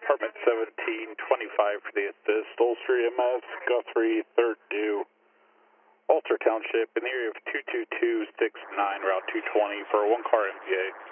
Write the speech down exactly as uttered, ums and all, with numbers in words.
Department seventeen twenty-five for the assist. Ulster E M S, Guthrie, third due. Alter Township in the area of two two two six nine, Route two twenty for a one car M V A.